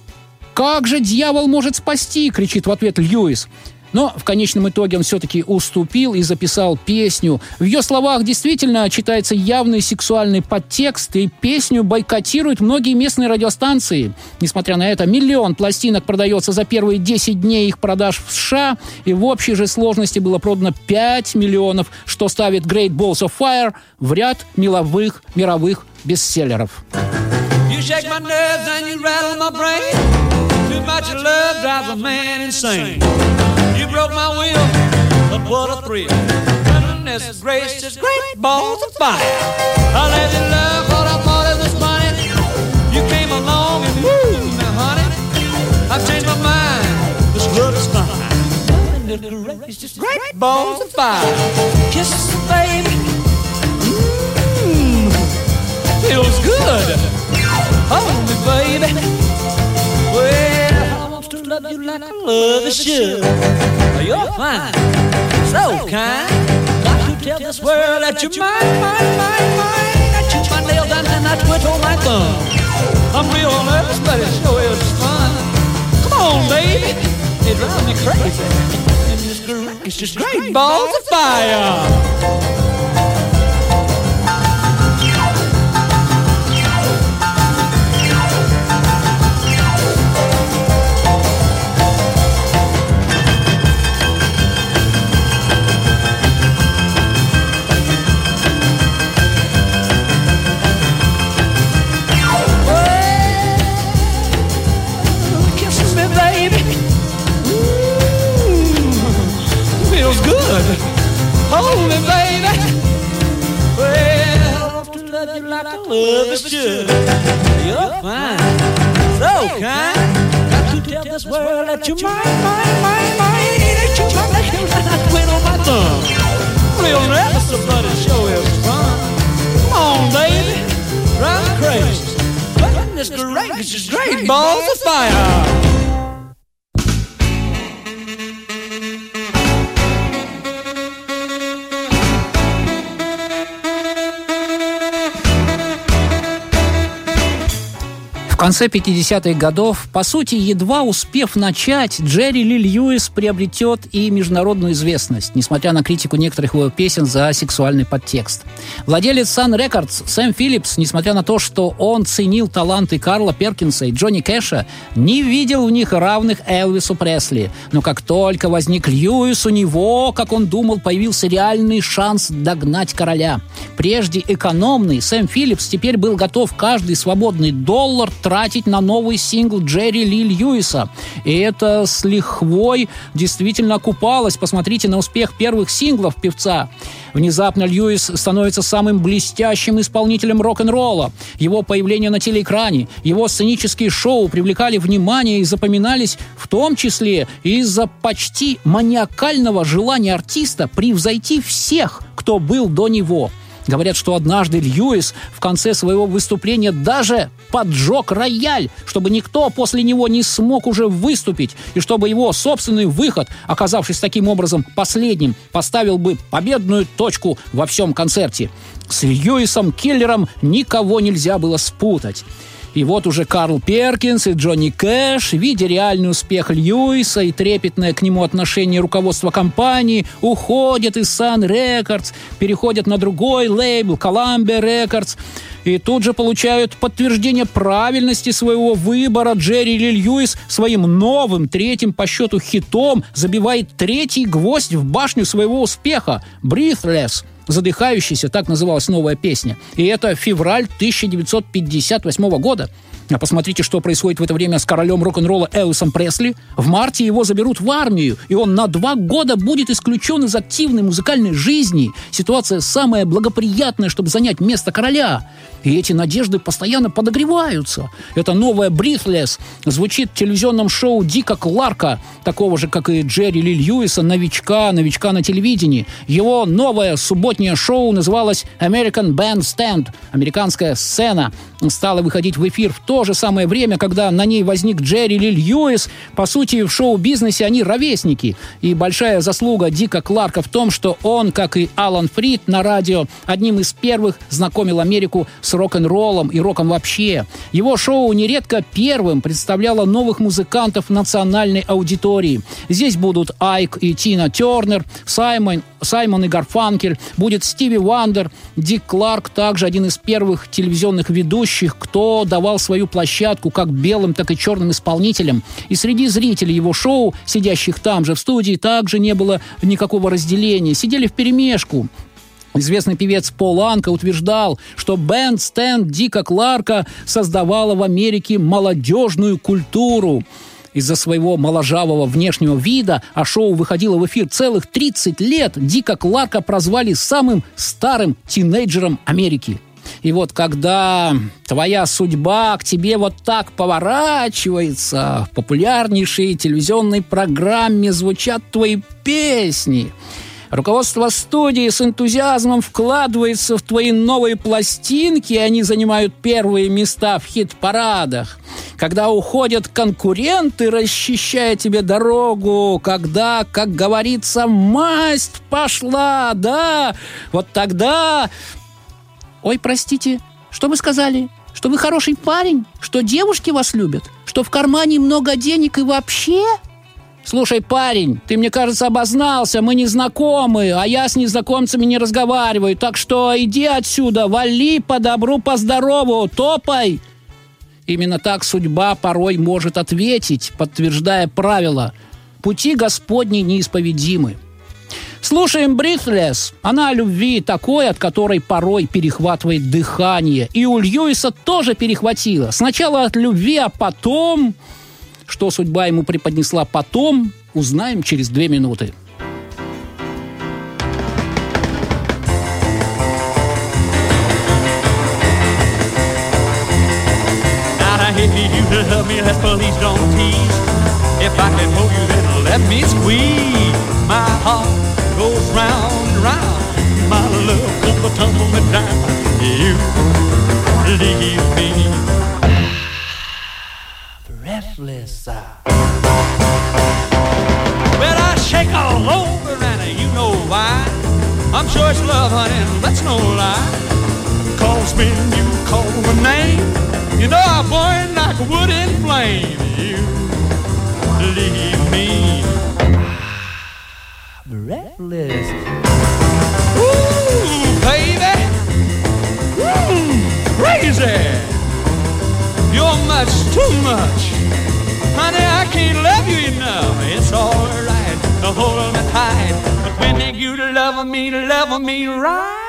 «Как же дьявол может спасти?» — кричит в ответ Льюис. Но в конечном итоге он все-таки уступил и записал песню. В ее словах действительно читается явный сексуальный подтекст, и песню бойкотируют многие местные радиостанции. Несмотря на это, 1 миллион пластинок продается за первые 10 дней их продаж в США, и в общей же сложности было продано 5 миллионов, что ставит Great Balls of Fire в ряд мировых бестселлеров. You shake my nerves and you rattle my brain. Too much love drives a man insane. You broke my will, but what a thrill. Goodness gracious, great balls of fire. I let you love what I thought it was funny. You came along and woo, now honey, I've changed my mind. This love is fine. Goodness gracious, great balls of fire. Kisses, baby. Feels good. Hold me, baby. Well, I want to love you like I love you should. You're fine, so kind. Got to tell this world that you're mine. I chew my nails and I twiddle my thumb. I'm real nervous, but it sure is fun. Come on, baby, it drives me crazy. And it's just great balls of fire. Feels love is just. You're fine, so kind. Got to tell this world that you're mine, that you're mine, that you're not quit on my thumb. We'll never somebody show us fun. Come on, baby, drive me crazy. Goodness gracious, great balls of fire. В конце 50-х годов, по сути, едва успев начать, Джерри Ли Льюис приобретет и международную известность, несмотря на критику некоторых его песен за сексуальный подтекст. Владелец Sun Records Сэм Филлипс, несмотря на то, что он ценил таланты Карла Перкинса и Джонни Кэша, не видел в них равных Элвису Пресли. Но как только возник Льюис, у него, как он думал, появился реальный шанс догнать короля. Прежде экономный, Сэм Филлипс теперь был готов каждый свободный доллар тратить на новый сингл Джерри Ли Льюиса. И это с лихвой действительно окупалось. Посмотрите на успех первых синглов певца. Внезапно Льюис становится самым блестящим исполнителем рок-н-ролла. Его появление на телеэкране, его сценические шоу привлекали внимание и запоминались в том числе из-за почти маниакального желания артиста превзойти всех, кто был до него. Говорят, что однажды Льюис в конце своего выступления даже поджег рояль, чтобы никто после него не смог уже выступить, и чтобы его собственный выход, оказавшись таким образом последним, поставил бы победную точку во всем концерте. С Льюисом Киллером никого нельзя было спутать. И вот уже Карл Перкинс и Джонни Кэш, видя реальный успех Льюиса и трепетное к нему отношение руководства компании, уходят из Sun Records, переходят на другой лейбл, Columbia Records, и тут же получают подтверждение правильности своего выбора. Джерри Ли Льюис своим новым, третьим по счету хитом забивает третий гвоздь в башню своего успеха – «Breathless». «Задыхающийся», так называлась новая песня. И это февраль 1958 года. А посмотрите, что происходит в это время с королем рок-н-ролла Элвисом Пресли. В марте его заберут в армию, и он на 2 года будет исключен из активной музыкальной жизни. Ситуация самая благоприятная, чтобы занять место короля. И эти надежды постоянно подогреваются. Это новая «Breathless» звучит в телевизионном шоу Дика Кларка, такого же, как и Джерри Ли Льюиса, новичка на телевидении. Его новое субботнее шоу называлось «American Bandstand» – «Американская сцена». Стало выходить в эфир в то же самое время, когда на ней возник Джерри Ли Льюис. По сути, в шоу-бизнесе они ровесники. И большая заслуга Дика Кларка в том, что он, как и Алан Фрид на радио, одним из первых знакомил Америку с рок-н-роллом и роком вообще. Его шоу нередко первым представляло новых музыкантов национальной аудитории. Здесь будут Айк и Тина Тернер, Саймон и Гарфанкель, будет Стиви Вандер. Дик Кларк также один из первых телевизионных ведущих, кто давал свою площадку как белым, так и черным исполнителям. И среди зрителей его шоу, сидящих там же в студии, также не было никакого разделения. Сидели вперемешку. Известный певец Пол Анка утверждал, что бэнд-стенд Дика Кларка создавала в Америке молодежную культуру. Из-за своего моложавого внешнего вида, а шоу выходило в эфир целых 30 лет, Дика Кларка прозвали самым старым тинейджером Америки. И вот когда твоя судьба к тебе вот так поворачивается, в популярнейшей телевизионной программе звучат твои песни, руководство студии с энтузиазмом вкладывается в твои новые пластинки, и они занимают первые места в хит-парадах. Когда уходят конкуренты, расчищая тебе дорогу, когда, как говорится, масть пошла, да, вот тогда... Ой, простите, что вы сказали? Что вы хороший парень? Что девушки вас любят? Что в кармане много денег и вообще... Слушай, парень, ты, мне кажется, обознался, мы не знакомы, а я с незнакомцами не разговариваю, так что иди отсюда, вали по добру, по здорову, топай. Именно так судьба порой может ответить, подтверждая правило: пути Господни неисповедимы. Слушаем «Breathless». Она о любви такой, от которой порой перехватывает дыхание. И у Льюиса тоже перехватило. Сначала от любви, а потом... Что судьба ему преподнесла потом, узнаем через 2 минуты. love me, let's please don't tease. If I can hold you, then let me squeeze. My heart goes round and round. My love comes a tumbling down. You leave me breathless. Well, I shake all over and you know why. I'm sure it's love, honey, that's no lie. 'Cause when you call my name, you know I burn like wood in flame. You leave me breathless. Ooh, baby, crazy. You're much too much, honey. I can't love you enough. It's alright to hold me tight, but when you love me right.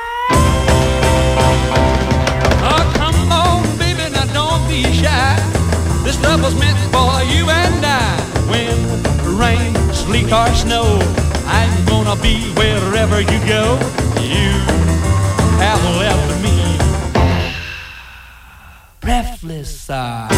Oh, come on, baby, now don't be shy. This love was meant for you and I. When rain, sleet, or snow, I'm gonna be wherever you go. You have left me breathless.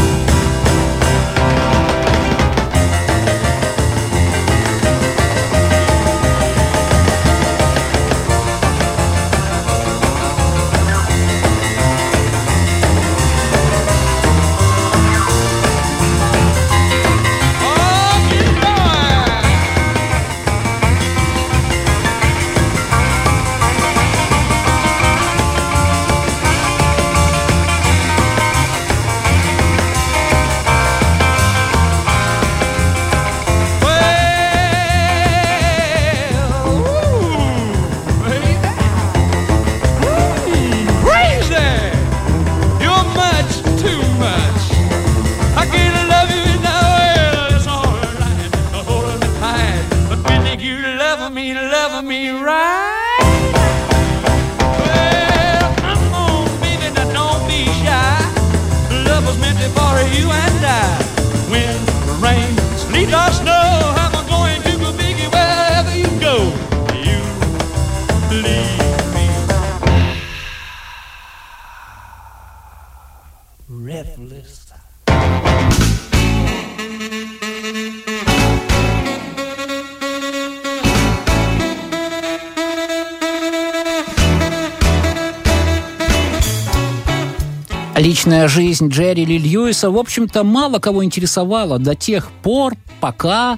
Личная жизнь Джерри Ли Льюиса, в общем-то, мало кого интересовала до тех пор, пока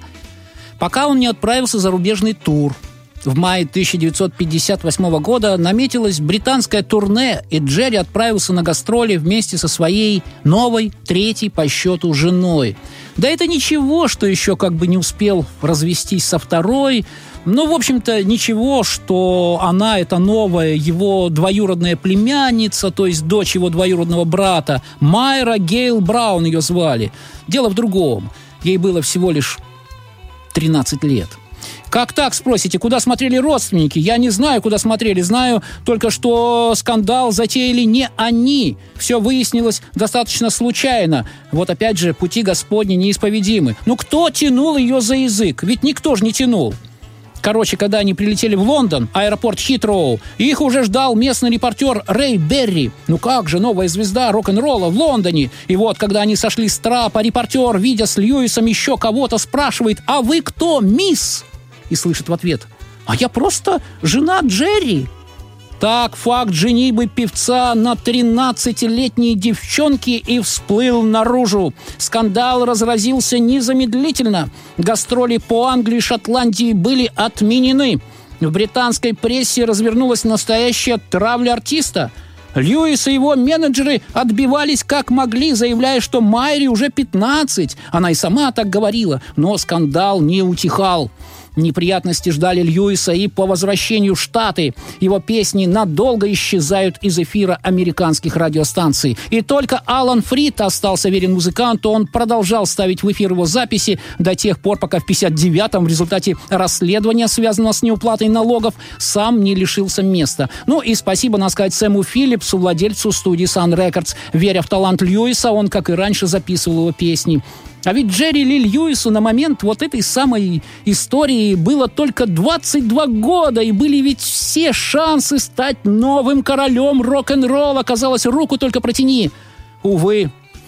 он не отправился в зарубежный тур. В мае 1958 года наметилось британское турне, и Джерри отправился на гастроли вместе со своей новой, третьей по счету женой. Да это ничего, что еще как бы не успел развестись со второй. Ну, в общем-то, ничего, что она, это новая, его двоюродная племянница, то есть дочь его двоюродного брата, Майра Гейл Браун ее звали. Дело в другом. Ей было всего лишь 13 лет. Как так, спросите, куда смотрели родственники? Я не знаю, куда смотрели. Знаю только, что скандал затеяли не они. Все выяснилось достаточно случайно. Вот опять же, пути Господни неисповедимы. Ну, кто тянул ее за язык? Ведь никто же не тянул. Короче, когда они прилетели в Лондон, аэропорт Хитроу, их уже ждал местный репортер Рэй Берри. Ну как же, новая звезда рок-н-ролла в Лондоне. И вот, когда они сошли с трапа, репортер, видя с Льюисом еще кого-то, спрашивает: «А вы кто, мисс?» И слышит в ответ: «А я просто жена Джерри». Так факт женитьбы певца на 13-летней девчонке и всплыл наружу. Скандал разразился незамедлительно. Гастроли по Англии и Шотландии были отменены. В британской прессе развернулась настоящая травля артиста. Льюис и его менеджеры отбивались как могли, заявляя, что Майре уже 15. Она и сама так говорила, но скандал не утихал. Неприятности ждали Льюиса и по возвращению в Штаты. Его песни надолго исчезают из эфира американских радиостанций. И только Алан Фрид остался верен музыканту. Он продолжал ставить в эфир его записи до тех пор, пока в 1959-м в результате расследования, связанного с неуплатой налогов, сам не лишился места. Ну и спасибо, надо сказать, Сэму Филлипсу, владельцу студии Sun Records. Веря в талант Льюиса, он, как и раньше, записывал его песни. А ведь Джерри Ли Льюису на момент вот этой самой истории было только 22 года, и были ведь все шансы стать новым королем рок-н-ролла. Казалось, руку только протяни. Увы,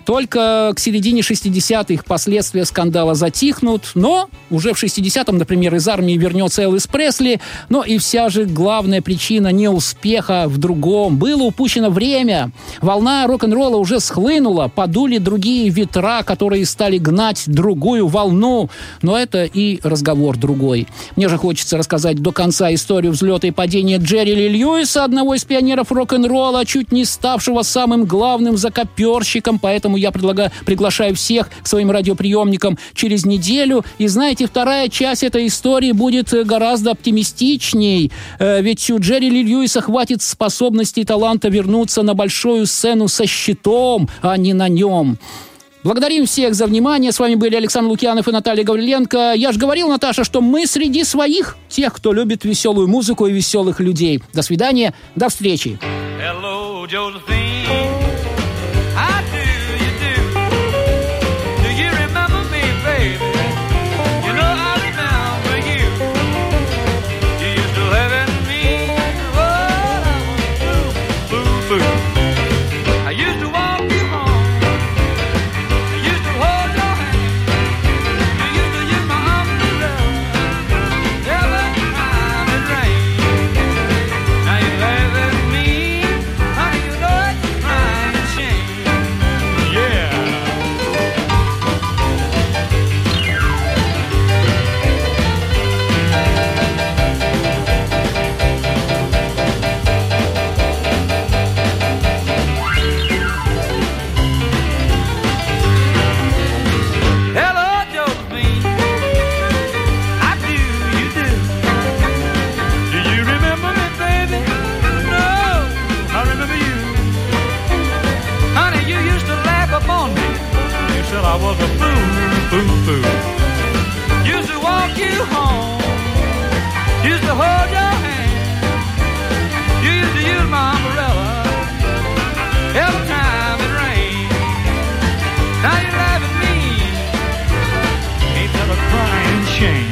Только к середине 60-х последствия скандала затихнут, но уже в 60-м, например, из армии вернется Элвис Пресли, но и вся же главная причина неуспеха в другом. Было упущено время. Волна рок-н-ролла уже схлынула, подули другие ветра, которые стали гнать другую волну. Но это и разговор другой. Мне же хочется рассказать до конца историю взлета и падения Джерри Ли Льюиса, одного из пионеров рок-н-ролла, чуть не ставшего самым главным закоперщиком, поэтому я приглашаю всех к своим радиоприемникам через неделю. И знаете, вторая часть этой истории будет гораздо оптимистичней. Ведь у Джерри Ли Льюиса хватит способности и таланта вернуться на большую сцену со щитом, а не на нем. Благодарим всех за внимание. С вами были Александр Лукьянов и Наталья Гавриленко. Я же говорил, Наташа, что мы среди своих, тех, кто любит веселую музыку и веселых людей. До свидания, до встречи. Hello, Josephine. How do you do? Do you remember me, baby? You know I remember you. You used to laugh at me. Oh, boo, boo, boo. I used to walk you home. I used to hold your hand. You used to use my umbrella every time it rained. Now you laugh at me. Honey, you know it's crying shame. Yeah. Hello, Josephine. How do you do? Do you remember me, baby? No, I remember you. Honey, you used to laugh upon me. You said I was a fool, fool, fool. Used to walk you home. Used to hold your hand. You used to use my umbrella every time it rained. Now you laugh at me. Ain't that a crying shame?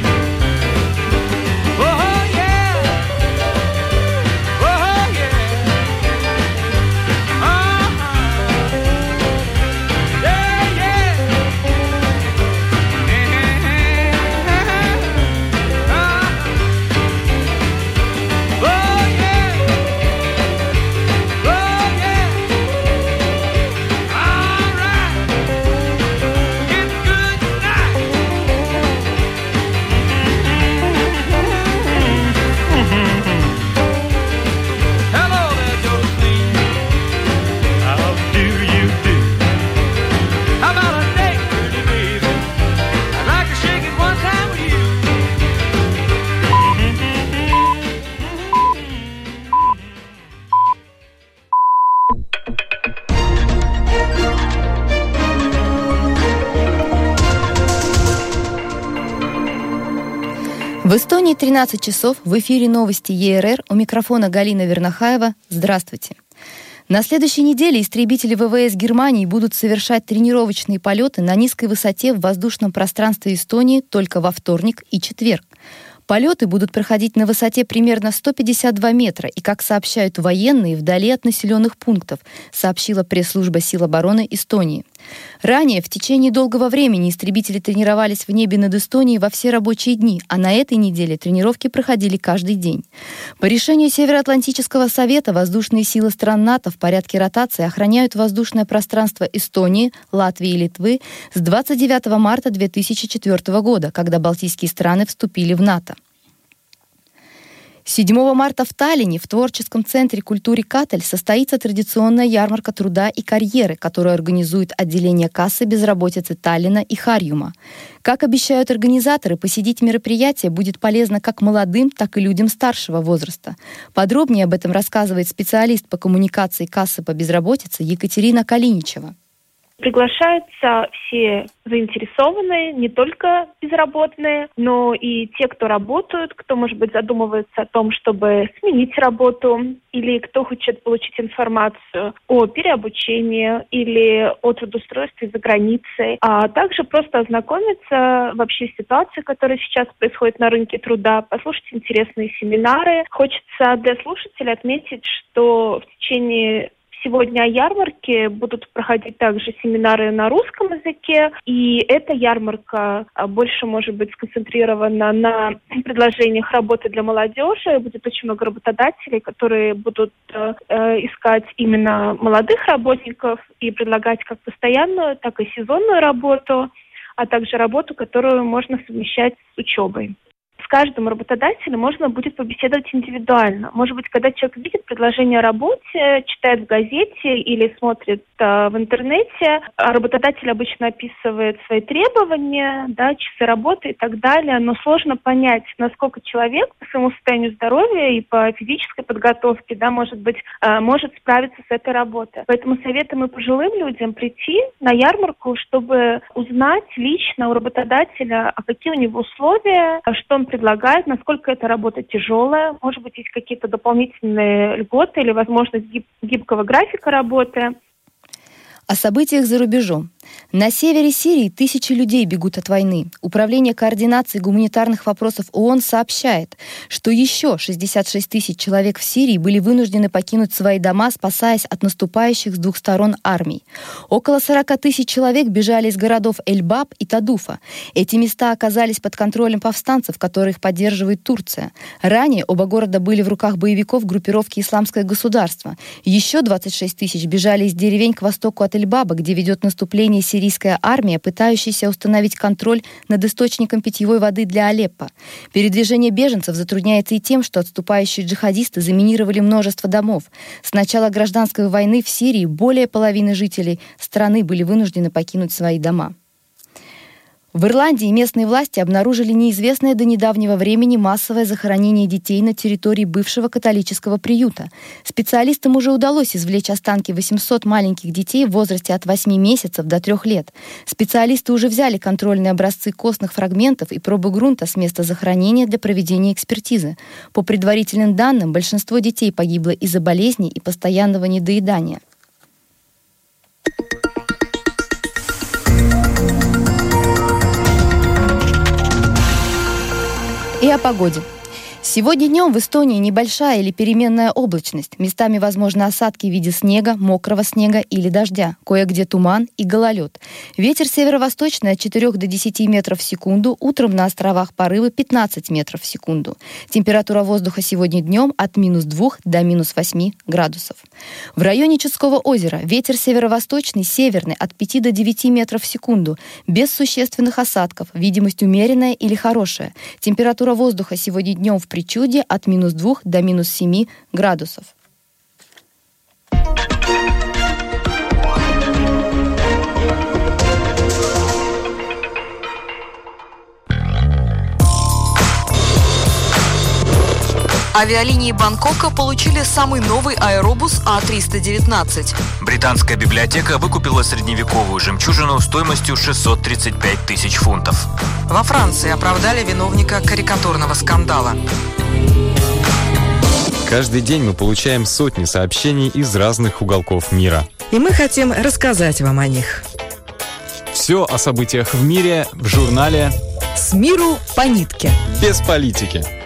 Oh, yeah. Oh, yeah. Uh-huh. Yeah, yeah. Uh-huh. Oh, yeah. Oh, yeah. All right. Get good night. Hello there, Josephine. How do you do? How about a date, pretty baby? I'd like to shake it one time with you. В Эстонии 13 часов. В эфире новости ЕРР. У микрофона Галина Вернахаева. Здравствуйте. На следующей неделе истребители ВВС Германии будут совершать тренировочные полеты на низкой высоте в воздушном пространстве Эстонии только во вторник и четверг. Полеты будут проходить на высоте примерно 152 метра и, как сообщают военные, вдали от населенных пунктов, сообщила пресс-служба сил обороны Эстонии. Ранее в течение долгого времени истребители тренировались в небе над Эстонией во все рабочие дни, а на этой неделе тренировки проходили каждый день. По решению Североатлантического совета воздушные силы стран НАТО в порядке ротации охраняют воздушное пространство Эстонии, Латвии и Литвы с 29 марта 2004 года, когда балтийские страны вступили в НАТО. 7 марта в Таллине в творческом центре культуры Катель состоится традиционная ярмарка труда и карьеры, которую организует отделение кассы безработицы Таллина и Харюма. Как обещают организаторы, посетить мероприятие будет полезно как молодым, так и людям старшего возраста. Подробнее об этом рассказывает специалист по коммуникации кассы по безработице Екатерина Калиничева. Приглашаются все заинтересованные, не только безработные, но и те, кто работают, кто, может быть, задумывается о том, чтобы сменить работу, или кто хочет получить информацию о переобучении или о трудоустройстве за границей, а также просто ознакомиться вообще с ситуацией, которая сейчас происходит на рынке труда, послушать интересные семинары. Хочется для слушателей отметить, что в течение сегодня о ярмарке. Будут проходить также семинары на русском языке. И эта ярмарка больше, может быть, сконцентрирована на предложениях работы для молодежи. Будет очень много работодателей, которые будут искать именно молодых работников и предлагать как постоянную, так и сезонную работу, а также работу, которую можно совмещать с учебой. С каждым работодателем можно будет побеседовать индивидуально. Может быть, когда человек видит предложение о работе, читает в газете или смотрит в интернете, работодатель обычно описывает свои требования, часы работы и так далее, но сложно понять, насколько человек по своему состоянию здоровья и по физической подготовке, может справиться с этой работой. Поэтому советуем и пожилым людям прийти на ярмарку, чтобы узнать лично у работодателя, какие у него условия, что он предлагает, насколько эта работа тяжелая, может быть, есть какие-то дополнительные льготы или возможность гибкого графика работы. О событиях за рубежом. На севере Сирии тысячи людей бегут от войны. Управление координации гуманитарных вопросов ООН сообщает, что еще 66 тысяч человек в Сирии были вынуждены покинуть свои дома, спасаясь от наступающих с двух сторон армий. Около 40 тысяч человек бежали из городов Эль-Баб и Тадуфа. Эти места оказались под контролем повстанцев, которых поддерживает Турция. Ранее оба города были в руках боевиков группировки «Исламское государство». Еще 26 тысяч бежали из деревень к востоку от Эль-Баба, где ведет наступление сирийская армия, пытающаяся установить контроль над источником питьевой воды для Алеппо. Передвижение беженцев затрудняется и тем, что отступающие джихадисты заминировали множество домов. С начала гражданской войны в Сирии более половины жителей страны были вынуждены покинуть свои дома. В Ирландии местные власти обнаружили неизвестное до недавнего времени массовое захоронение детей на территории бывшего католического приюта. Специалистам уже удалось извлечь останки 800 маленьких детей в возрасте от 8 месяцев до 3 лет. Специалисты уже взяли контрольные образцы костных фрагментов и пробы грунта с места захоронения для проведения экспертизы. По предварительным данным, большинство детей погибло из-за болезней и постоянного недоедания. И о погоде. Сегодня днем в Эстонии небольшая или переменная облачность. Местами возможны осадки в виде снега, мокрого снега или дождя. Кое-где туман и гололед. Ветер северо-восточный от 4 до 10 метров в секунду. Утром на островах порывы 15 метров в секунду. Температура воздуха сегодня днем от -2 до -8 градусов. В районе Чудского озера ветер северо-восточный, северный от 5 до 9 метров в секунду. Без существенных осадков. Видимость умеренная или хорошая. Температура воздуха сегодня днем в Причуде от -2 до -7 градусов. Авиалинии Бангкока получили самый новый аэробус А319. Британская библиотека выкупила средневековую жемчужину стоимостью 635 тысяч фунтов. Во Франции оправдали виновника карикатурного скандала. Каждый день мы получаем сотни сообщений из разных уголков мира. И мы хотим рассказать вам о них. Все о событиях в мире в журнале «С миру по нитке». Без политики.